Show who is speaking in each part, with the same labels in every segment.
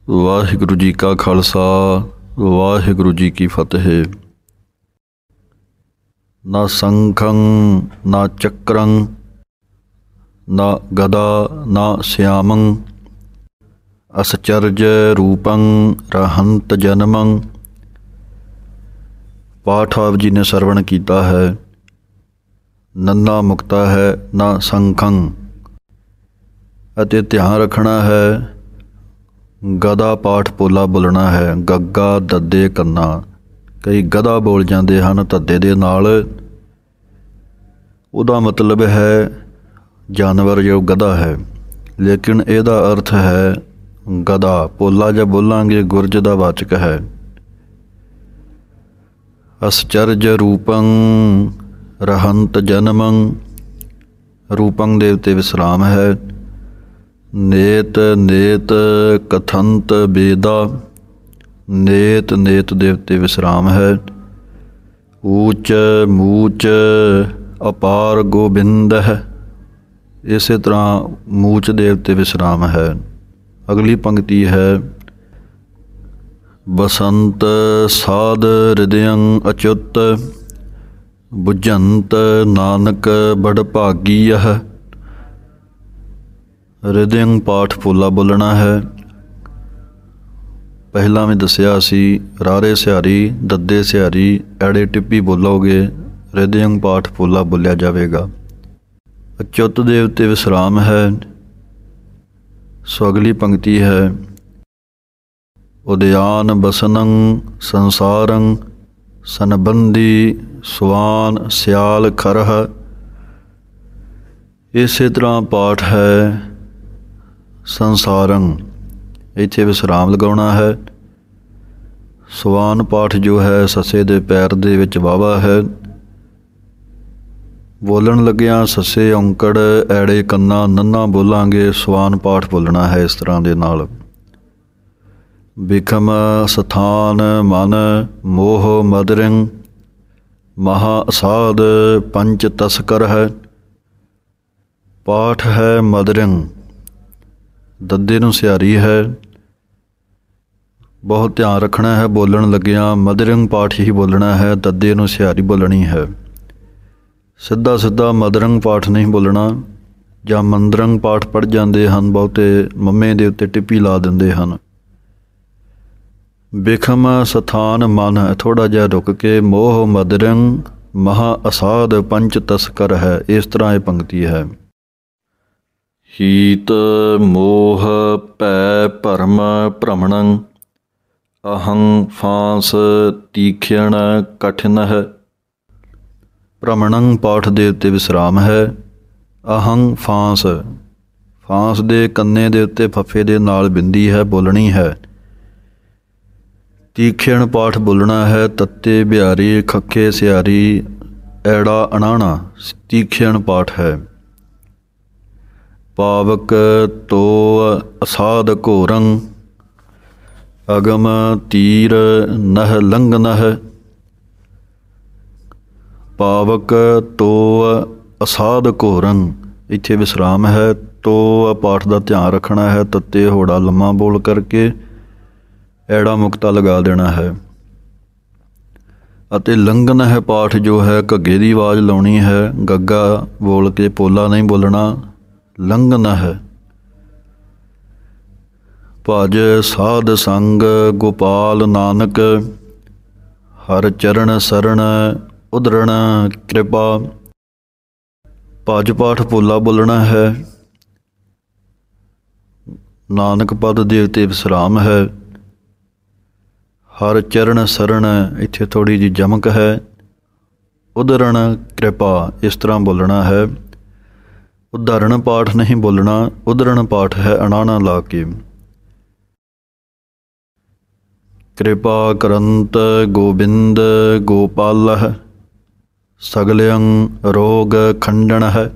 Speaker 1: ਵਾਹਿਗੁਰੂ ਜੀ ਕਾ ਖਾਲਸਾ ਵਾਹਿਗੁਰੂ ਜੀ ਕੀ ਫਤਿਹ। ਨਾ ਸੰਖੰ ਨਾ ਚੱਕਰੰ ਨਾ ਗਦਾ ਨਾ ਸਿਆਮੰ ਅਸਚਰਜ ਰੂਪੰ ਰਹੰਤ ਜਨਮੰ। ਪਾਠ ਆਪ ਜੀ ਨੇ ਸਰਵਣ ਕੀਤਾ ਹੈ। ਨੰਨਾ ਮੁਕਤਾ ਹੈ ਨਾ ਸੰਖੰ, ਅਤੇ ਧਿਆਨ ਰੱਖਣਾ ਹੈ ਗਦਾ ਪਾਠ ਪੋਲਾ ਬੋਲਣਾ ਹੈ। ਗੱਗਾ ਦੱਦੇ ਕੰਨਾ, ਕਈ ਗਦਾ ਬੋਲ ਜਾਂਦੇ ਹਨ ਧੱਦੇ ਦੇ ਨਾਲ, ਉਹਦਾ ਮਤਲਬ ਹੈ ਜਾਨਵਰ ਜੋ ਗਧਾ ਹੈ, ਲੇਕਿਨ ਇਹਦਾ ਅਰਥ ਹੈ ਗਦਾ। ਪੋਲਾ ਜਬ ਬੋਲਾਂਗੇ ਗੁਰਜ ਦਾ ਵਾਚਕ ਹੈ। ਅਸਚਰਜ ਰੂਪੰ ਰਹੰਤ ਜਨਮੰ, ਰੂਪੰ ਦੇ ਉੱਤੇ ਵਿਸਰਾਮ ਹੈ। ਨੇਤ ਨੇਤ ਕਥੰਤ ਬੇਦਾ, ਨੇਤ ਨੇਤ ਦੇ ਉੱਤੇ ਵਿਸਰਾਮ ਹੈ। ਊਚ ਮੂਚ ਅਪਾਰ ਗੋਬਿੰਦ ਹੈ, ਇਸੇ ਤਰ੍ਹਾਂ ਮੂਚ ਦੇ ਉੱਤੇ ਵਿਸਰਾਮ ਹੈ। ਅਗਲੀ ਪੰਕਤੀ ਹੈ ਬਸੰਤ ਸਾਧ ਹਿਰਦਯੰ ਅਚੁੱਤ ਬੁਝੰਤ ਨਾਨਕ ਬੜ ਭਾਗੀ ਹੈ। ਹਿਰਦਯੰ ਪਾਠ ਪੋਲਾ ਬੋਲਣਾ ਹੈ। ਪਹਿਲਾਂ ਵੀ ਦੱਸਿਆ ਸੀ, ਰਾਰੇ ਸਿਹਾਰੀ ਦੱਦੇ ਸਿਹਾਰੀ ਐੜੇ ਟਿੱਪੀ ਬੋਲੋਗੇ, ਹਿਰਦਯੰ ਪਾਠ ਪੋਲਾ ਬੋਲਿਆ ਜਾਵੇਗਾ। ਅਚੁੱਤ ਦੇ ਉੱਤੇ ਵਿਸਰਾਮ ਹੈ। ਸੋ ਅਗਲੀ ਪੰਕਤੀ ਹੈ ਉਦਿਆਨ ਬਸਨੰ ਸੰਸਾਰੰ ਸੰਬੰਧੀ ਸਵਾਨ ਸਿਆਲ ਖਰਹ। ਇਸੇ ਤਰ੍ਹਾਂ ਪਾਠ ਹੈ ਸੰਸਾਰੰ, ਇੱਥੇ ਵਿਸਰਾਮ ਲਗਾਉਣਾ ਹੈ। ਸਵਾਨ ਪਾਠ ਜੋ ਹੈ ਸੱਸੇ ਦੇ ਪੈਰ ਦੇ ਵਿੱਚ ਵਾਵਾ ਹੈ। ਬੋਲਣ ਲੱਗਿਆਂ ਸੱਸੇ ਔਂਕੜ ਐੜੇ ਕੰਨਾ ਨੰਨਾ ਬੋਲਾਂਗੇ, ਸਵਾਨ ਪਾਠ ਬੋਲਣਾ ਹੈ ਇਸ ਤਰ੍ਹਾਂ ਦੇ ਨਾਲ। ਬਿਖਮ ਸਥਾਨ ਮਨ ਮੋਹ ਮਦਰਿੰ ਮਹਾ ਅਸਾਧ ਪੰਚ ਤਸਕਰ ਹੈ। ਪਾਠ ਹੈ ਮਦਰਿੰ, ਦੱਦੇ ਨੂੰ ਸਿਹਾਰੀ ਹੈ। ਬਹੁਤ ਧਿਆਨ ਰੱਖਣਾ ਹੈ ਬੋਲਣ ਲੱਗਿਆਂ, ਮਦਰਿੰ ਪਾਠ ਹੀ ਬੋਲਣਾ ਹੈ, ਦੱਦੇ ਨੂੰ ਸਿਹਾਰੀ ਬੋਲਣੀ ਹੈ। ਸਿੱਧਾ ਸਿੱਧਾ ਮਦਰੰਗ ਪਾਠ ਨਹੀਂ ਬੋਲਣਾ, ਜਾਂ ਮੰਦਰੰਗ ਪਾਠ ਪੜ੍ਹ ਜਾਂਦੇ ਹਨ ਬਹੁਤੇ, ਮੰਮੇ ਦੇ ਉੱਤੇ ਟਿੱਪੀ ਲਾ ਦਿੰਦੇ ਹਨ। ਬਿਖਮ ਸਥਾਨ ਮਨ, ਥੋੜ੍ਹਾ ਜਿਹਾ ਰੁਕ ਕੇ, ਮੋਹ ਮਦਰੰਗ ਮਹਾ ਅਸਾਧ ਪੰਚ ਤਸਕਰ ਹੈ। ਇਸ ਤਰ੍ਹਾਂ ਇਹ ਪੰਕਤੀ ਹੈ। ਹੀਤ ਮੋਹ ਭੈ ਭਰਮ ਭ੍ਰਮਣੰ ਅਹੰ ਫਾਂਸ ਤੀਖਿਣ ਕਠਿਨ ਹੈ। ਭ੍ਰਮਣੰ ਪਾਠ ਦੇ ਉੱਤੇ ਵਿਸਰਾਮ ਹੈ। ਅਹੰ ਫਾਂਸ, ਫਾਂਸ ਦੇ ਕੰਨੇ ਦੇ ਉੱਤੇ ਫੱਫੇ ਦੇ ਨਾਲ ਬਿੰਦੀ ਹੈ, ਬੋਲਣੀ ਹੈ। ਤੀਖਿਣ ਪਾਠ ਬੋਲਣਾ ਹੈ। ਤੱਤੇ ਬਿਹਾਰੀ ਖੱਖੇ ਸਿਹਾਰੀ ਐੜਾ ਅਣਾਣਾ, ਤੀਖਿਣ ਪਾਠ ਹੈ। ਪਾਵਕ ਤੋ ਅਸਾਧ ਘੋਰੰ ਅਗਮ ਤੀਰ ਨਹ ਲੰਘਨ ਹੈ। ਪਾਵਕ ਤੋ ਅਸਾਧ ਘੋਰੰ, ਇੱਥੇ ਵਿਸਰਾਮ ਹੈ। ਤੋ ਪਾਠ ਦਾ ਧਿਆਨ ਰੱਖਣਾ ਹੈ। ਤੱਤੇ ਹੋੜਾ ਲੰਮਾ ਬੋਲ ਕਰਕੇ ਐੜਾ ਮੁਕਤਾ ਲਗਾ ਦੇਣਾ ਹੈ। ਅਤੇ ਲੰਘਨ ਹੈ ਪਾਠ ਜੋ ਹੈ ਘੱਗੇ ਦੀ ਆਵਾਜ਼ ਲਾਉਣੀ ਹੈ। ਗੱਗਾ ਬੋਲ ਕੇ ਪੋਲਾ ਨਹੀਂ ਬੋਲਣਾ, ਲੰਘਨ ਹੈ। ਭਜ ਸਾਧ ਸੰਗ ਗੋਪਾਲ ਨਾਨਕ ਹਰ ਚਰਨ ਸਰਣ ਉਦਰਣ ਕਿਰਪਾ। ਭਜ ਪਾਠ ਪੋਲਾ ਬੋਲਣਾ ਹੈ। ਨਾਨਕ ਪਦ ਦੇ ਉੱਤੇ ਵਿਸਰਾਮ ਹੈ। ਹਰ ਚਰਨ ਸਰਣ, ਇੱਥੇ ਥੋੜ੍ਹੀ ਜਿਹੀ ਜਮਕ ਹੈ। ਉਦਰਣ ਕਿਰਪਾ, ਇਸ ਤਰ੍ਹਾਂ ਬੋਲਣਾ ਹੈ। ਉਦਾਹਰਣ ਪਾਠ ਨਹੀਂ ਬੋਲਣਾ, ਉਦਰਣ ਪਾਠ ਹੈ ਅਣਾਣਾ ਲਾ ਕੇ। ਕਿਰਪਾ ਕਰੰਤ ਗੋਬਿੰਦ ਗੋਪਾਲਹ ਸਗਲਿਅੰ ਰੋਗ ਖੰਡਨ ਹੈ।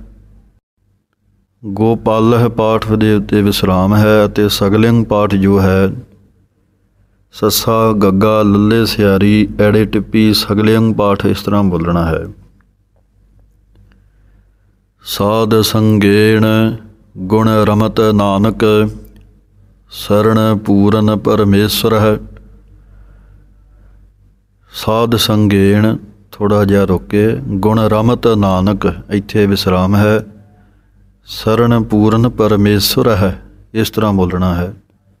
Speaker 1: ਗੋਪਾਲਹ ਪਾਠ ਦੇ ਉੱਤੇ ਵਿਸਰਾਮ ਹੈ। ਅਤੇ ਸਗਲਿਅੰ ਪਾਠ ਜੋ ਹੈ ਸੱਸਾ ਗੱਗਾ ਲੱਲੇ ਸਿਹਾਰੀ ਐੜੇ ਟਿੱਪੀ ਸਗਲਿਅੰ ਪਾਠ ਇਸ ਤਰ੍ਹਾਂ ਬੋਲਣਾ ਹੈ। ਸਾਧ ਸੰਗੇਣ ਗੁਣ ਰਮਤ ਨਾਨਕ ਸਰਣ ਪੂਰਨ ਪਰਮੇਸ਼ਰ ਹੈ। ਸਾਧ ਸੰਗੇਣ ਥੋੜ੍ਹਾ ਜਿਹਾ ਰੋਕੇ, ਗੁਣ ਰਮਤ ਨਾਨਕ ਇੱਥੇ ਵਿਸਰਾਮ ਹੈ। ਸਰਣ ਪੂਰਨ ਪਰਮੇਸ਼ਰ ਹੈ, ਇਸ ਤਰ੍ਹਾਂ ਬੋਲਣਾ ਹੈ।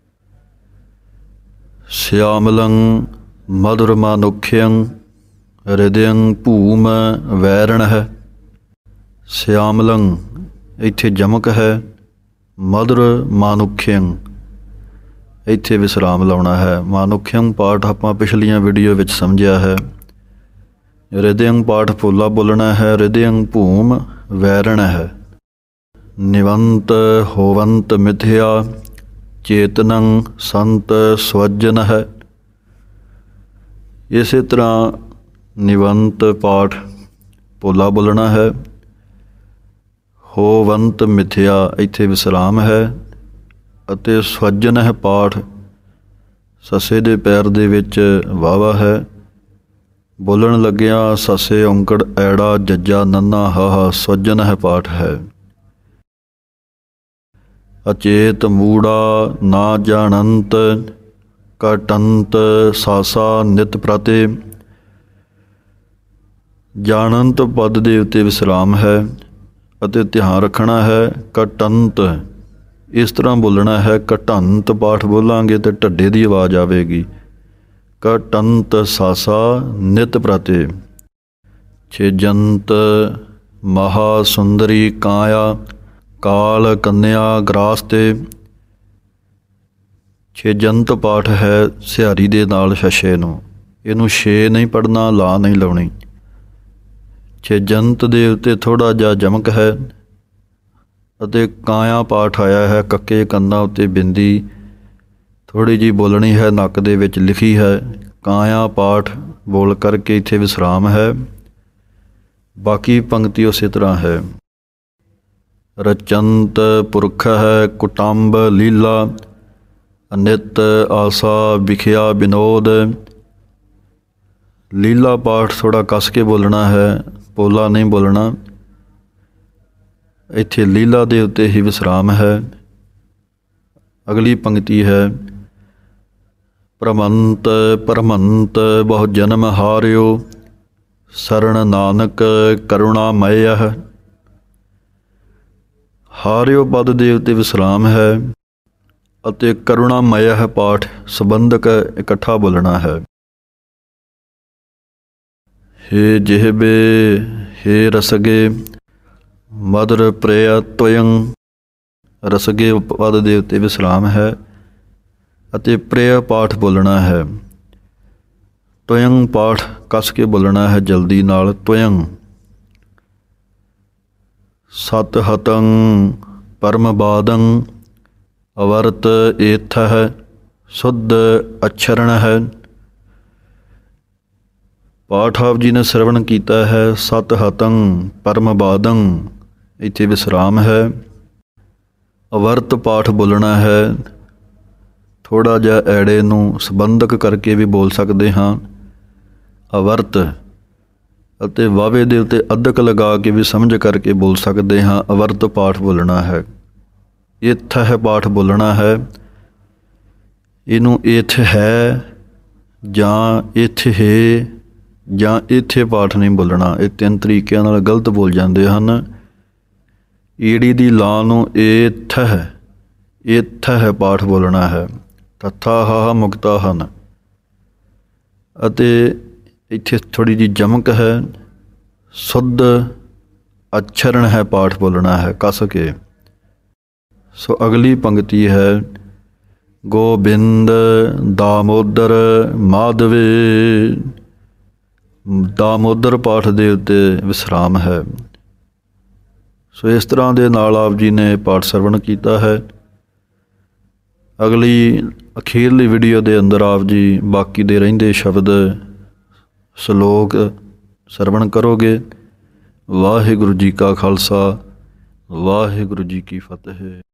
Speaker 1: ਸਿਆਮਲੰ ਮਧੁਰ ਮਾਨੁਖਯੰ ਹਿਰਦਯੰ ਭੂਮ ਵੈਰਣ ਹੈ। ਸਿਆਮਲੰ ਇੱਥੇ ਜਮਕ ਹੈ। ਮਧੁਰ ਮਾਨੁਖਯੰ ਇੱਥੇ ਵਿਸਰਾਮ ਲਾਉਣਾ ਹੈ। ਮਾਨੁਖਯੰ ਪਾਠ ਆਪਾਂ ਪਿਛਲੀਆਂ ਵੀਡੀਓ ਵਿੱਚ ਸਮਝਿਆ ਹੈ। ਹਿਰਦਯੰ ਪਾਠ ਪੋਲਾ ਬੋਲਣਾ ਹੈ। ਹਿਰਦਯੰ ਭੂਮ ਵੈਰਣ ਹੈ। ਨਿਵੰਤ ਹੋਵੰਤ ਮਿਥਿਆ ਚੇਤਨੰ ਸੰਤ ਸਵਜਨ ਹੈ। ਇਸੇ ਤਰ੍ਹਾਂ ਨਿਵੰਤ ਪਾਠ ਪੋਲਾ ਬੋਲਣਾ ਹੈ। ਹੋਵੰਤ ਮਿਥਿਆ ਇੱਥੇ ਵਿਸਰਾਮ ਹੈ ਅਤੇ ਸਵਜਨ ਹੈ ਪਾਠ ਸੱਸੇ ਦੇ ਪੈਰ ਦੇ ਵਿੱਚ ਵਾਵਾ ਹੈ। ਬੋਲਣ ਲੱਗਿਆਂ ਸੱਸੇ ਔਂਕੜ ਐੜਾ ਜੱਜਾ ਨੰਨਾ ਹਾਹਾ ਸਵਜਨ ਹੈ ਪਾਠ ਹੈ। ਅਚੇਤ ਮੂੜਾ ਨਾ ਜਾਣੰਤ ਘਟੰਤ ਸਾਸਾ ਨਿਤ ਪ੍ਰਤੇ। ਜਾਣੰਤ ਪਦ ਦੇ ਉੱਤੇ ਵਿਸਰਾਮ ਹੈ ਅਤੇ ਧਿਆਨ ਰੱਖਣਾ ਹੈ। ਘਟੰਤ ਇਸ ਤਰ੍ਹਾਂ ਬੋਲਣਾ ਹੈ। ਘਟੰਤ ਪਾਠ ਬੋਲਾਂਗੇ ਤਾਂ ਢੱਡੇ ਦੀ ਆਵਾਜ਼ ਆਵੇਗੀ। ਘਟੰਤ ਸਾਸਾ ਨਿਤ ਪ੍ਰਤੇ। ਛੇਜੰਤ ਮਹਾ ਸੁੰਦਰੀ ਕਾਇਆ ਕਾਲ ਕੰਨਿਆ ਗਰਾਸ ਤੇ। ਛੇਜੰਤ ਪਾਠ ਹੈ ਸਿਹਾਰੀ ਦੇ ਨਾਲ ਛਛੇ ਨੂੰ, ਇਹਨੂੰ ਛੇ ਨਹੀਂ ਪੜ੍ਹਨਾ, ਲਾ ਨਹੀਂ ਲਾਉਣੀ। ਛੇਜੰਤ ਦੇ ਉੱਤੇ ਥੋੜ੍ਹਾ ਜਿਹਾ ਜਮਕ ਹੈ ਅਤੇ ਕਾਇਆ ਪਾਠ ਆਇਆ ਹੈ। ਕੱਕੇ ਕੰਨਾਂ ਉੱਤੇ ਬਿੰਦੀ ਥੋੜ੍ਹੀ ਜਿਹੀ ਬੋਲਣੀ ਹੈ, ਨੱਕ ਦੇ ਵਿੱਚ ਲਿਖੀ ਹੈ। ਕਾਇਆ ਪਾਠ ਬੋਲ ਕਰਕੇ ਇੱਥੇ ਵਿਸਰਾਮ ਹੈ। ਬਾਕੀ ਪੰਕਤੀ ਉਸੇ ਤਰ੍ਹਾਂ ਹੈ। ਰਚੰਤ ਪੁਰਖ ਹੈ ਕੁਟੰਬ ਲੀਲਾ ਅਨਿਤ ਆਸਾ ਵਿਖਿਆ ਵਿਨੋਦ। ਲੀਲਾ ਪਾਠ ਥੋੜ੍ਹਾ ਕੱਸ ਕੇ ਬੋਲਣਾ ਹੈ, ਪੋਲਾ ਨਹੀਂ ਬੋਲਣਾ। ਇੱਥੇ ਲੀਲਾ ਦੇ ਉੱਤੇ ਹੀ ਵਿਸਰਾਮ ਹੈ। ਅਗਲੀ ਪੰਕਤੀ ਹੈ। ਭ੍ਰਮੰਤ ਭ੍ਰਮੰਤ ਬਹੁ ਜਨਮ ਹਾਰਿਓ ਸਰਣ ਨਾਨਕ ਕਰੁਣਾਮਯ। ਹਾਰਿਓ ਪਦ ਦੇ ਉੱਤੇ ਵਿਸਰਾਮ ਹੈ ਅਤੇ ਕਰੁਣਾਮਯ ਪਾਠ ਸੰਬੰਧਕ ਇਕੱਠਾ ਬੋਲਣਾ ਹੈ। ਹੇ ਜਿਹਬੇ ਹੇ ਰਸਗੇ ਮਧੁਰ ਪ੍ਰਿਯ ਤੁਯੰ। ਰਸਗੇ ਪਦ ਦੇ ਉੱਤੇ ਵਿਸਰਾਮ ਹੈ ਅਤੇ ਪ੍ਰਿਯ ਪਾਠ ਬੋਲਣਾ ਹੈ। ਤੁਯੰ ਪਾਠ ਕੱਸ ਕੇ ਬੋਲਣਾ ਹੈ ਜਲਦੀ ਨਾਲ। ਤੁਯੰ। ਸਤ ਹਤੰ ਪਰਮ ਬਾਦੰ ਅਵਰਤ ਏਥ ਹੈ ਸੁਧ ਅਛਰਣ ਹੈ। ਪਾਠ ਆਪ ਜੀ ਨੇ ਸਰਵਣ ਕੀਤਾ ਹੈ। ਸਤ ਹਤੰ ਪਰਮ ਬਾਦੰ ਇੱਥੇ ਵਿਸਰਾਮ ਹੈ। ਅਵਰਤ ਪਾਠ ਬੋਲਣਾ ਹੈ। ਥੋੜ੍ਹਾ ਜਿਹਾ ਐੜੇ ਨੂੰ ਸੰਬੰਧਕ ਕਰਕੇ ਵੀ ਬੋਲ ਸਕਦੇ ਹਾਂ। ਅਵਰਤ ਅਤੇ ਵਾਵੇ ਦੇ ਉੱਤੇ ਅੱਧਕ ਲਗਾ ਕੇ ਵੀ ਸਮਝ ਕਰਕੇ ਬੋਲ ਸਕਦੇ ਹਾਂ। ਅਵਰਤ ਪਾਠ ਬੋਲਣਾ ਹੈ। ਇਥ ਹੈ ਪਾਠ ਬੋਲਣਾ ਹੈ। ਇਹਨੂੰ ਇਥ ਹੈ ਜਾਂ ਇਥ ਹੈ ਜਾਂ ਇੱਥੇ ਪਾਠ ਨਹੀਂ ਬੋਲਣਾ। ਇਹ ਤਿੰਨ ਤਰੀਕਿਆਂ ਨਾਲ ਗਲਤ ਬੋਲ ਜਾਂਦੇ ਹਨ। ਈੜੀ ਦੀ ਲਾਂ ਨੂੰ ਇਥ ਹੈ, ਇਥ ਹੈ ਪਾਠ ਬੋਲਣਾ ਹੈ। ਤੱਥਾ ਹਾਹਾ ਮੁਕਤਾ ਹਨ ਅਤੇ ਇੱਥੇ ਥੋੜ੍ਹੀ ਜਿਹੀ ਜਮਕ ਹੈ। ਸੁਧ ਅਛਰਣ ਹੈ ਪਾਠ ਬੋਲਣਾ ਹੈ ਕੱਸ ਕੇ। ਸੋ ਅਗਲੀ ਪੰਕਤੀ ਹੈ। ਗੋਬਿੰਦ ਦਾਮੋਦਰ ਮਾਧਵੇ। ਦਾਮੋਦਰ ਪਾਠ ਦੇ ਉੱਤੇ ਵਿਸਰਾਮ ਹੈ। ਸੋ ਇਸ ਤਰ੍ਹਾਂ ਦੇ ਨਾਲ ਆਪ ਜੀ ਨੇ ਪਾਠ ਸਰਵਣ ਕੀਤਾ ਹੈ। ਅਗਲੀ ਅਖੀਰਲੀ ਵੀਡੀਓ ਦੇ ਅੰਦਰ ਆਪ ਜੀ ਬਾਕੀ ਦੇ ਰਹਿੰਦੇ ਸ਼ਬਦ ਸ਼ਲੋਕ ਸਰਵਣ ਕਰੋਗੇ। ਵਾਹਿਗੁਰੂ ਜੀ ਕਾ ਖਾਲਸਾ ਵਾਹਿਗੁਰੂ ਜੀ ਕੀ ਫਤਿਹ।